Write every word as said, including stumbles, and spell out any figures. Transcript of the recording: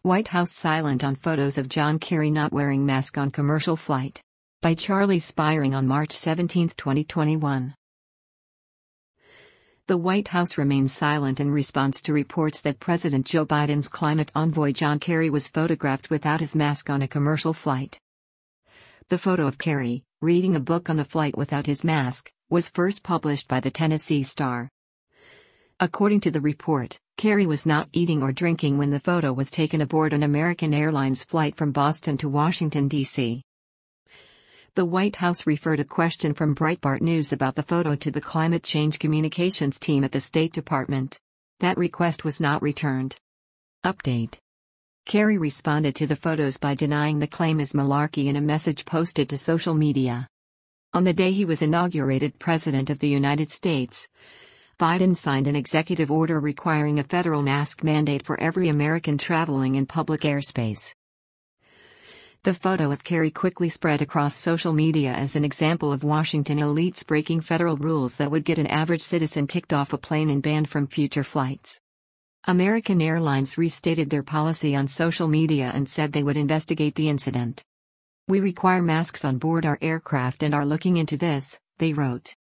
White House silent on photos of John Kerry not wearing mask on commercial flight. By Charlie Spiring on March seventeenth, twenty twenty-one. The White House remains silent in response to reports that President Joe Biden's climate envoy John Kerry was photographed without his mask on a commercial flight. The photo of Kerry, reading a book on the flight without his mask, was first published by the Tennessee Star. According to the report, Kerry was not eating or drinking when the photo was taken aboard an American Airlines flight from Boston to Washington, D C The White House referred a question from Breitbart News about the photo to the climate change communications team at the State Department. That request was not returned. Update. Kerry responded to the photos by denying the claim as malarkey in a message posted to social media. On the day he was inaugurated President of the United States, Biden signed an executive order requiring a federal mask mandate for every American traveling in public airspace. The photo of Kerry quickly spread across social media as an example of Washington elites breaking federal rules that would get an average citizen kicked off a plane and banned from future flights. American Airlines restated their policy on social media and said they would investigate the incident. "We require masks on board our aircraft and are looking into this," they wrote.